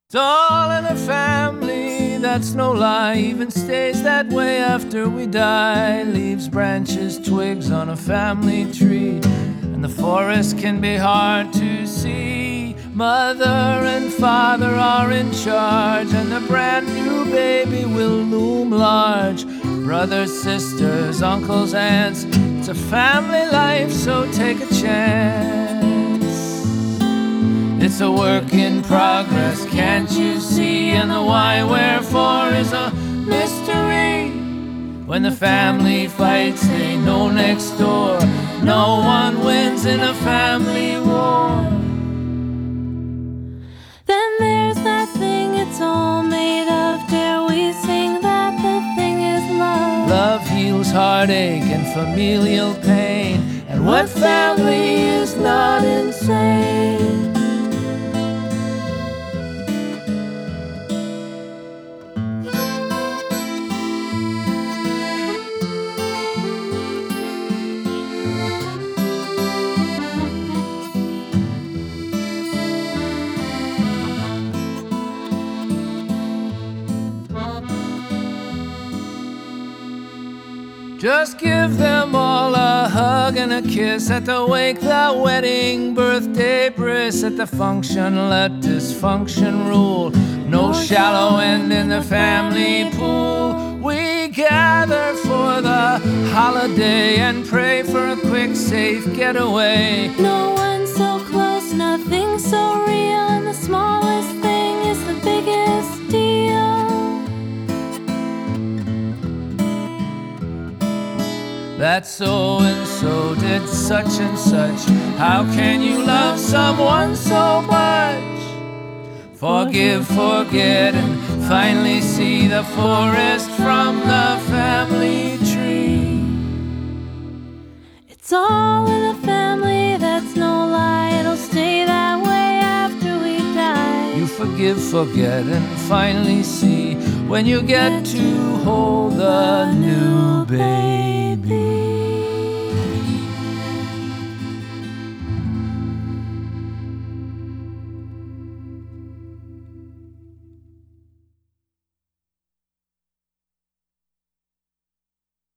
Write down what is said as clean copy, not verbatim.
It's all in a family, that's no lie. Even stays that way after we die. Leaves, branches, twigs on a family tree. And the forest can be hard to see. Mother and father are in charge, and the brand new baby will loom large. Brothers, sisters, uncles, aunts. It's a family life, so take a chance. It's a work in progress, can't you see? And the why, wherefore is a mystery. When the family fights, they know next door. No one wins in a family war. Then there's that thing it's all made of. Dare we sing that the thing is love? Love heals heartache and familial pain. And what family is not insane? Just give them all a hug and a kiss. At the wake, the wedding, birthday bris. At the function, let dysfunction rule. No shallow end in the family pool. We gather for the holiday and pray for a quick, safe getaway. No one's so close, nothing so real, and the smallest thing is the biggest deal. That so-and-so did such and such. How can you love someone so much? Forgive, forget, and finally see the forest from the family tree. It's all in the family, that's no lie. It'll stay that way after we die. You forgive, forget, and finally see when you get to hold the new baby.